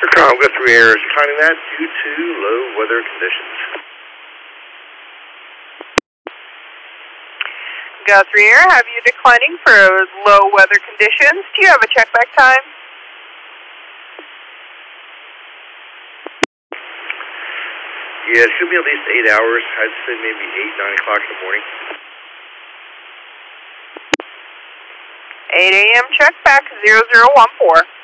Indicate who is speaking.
Speaker 1: Congo 3 Air is declining that due to low weather conditions.
Speaker 2: Go 3 Air, have you declining for low weather conditions? Do you have a check back time?
Speaker 1: Yeah, it should be at least 8 hours. I'd say maybe 8, 9 o'clock in the morning.
Speaker 2: 8 a.m. check back 0014.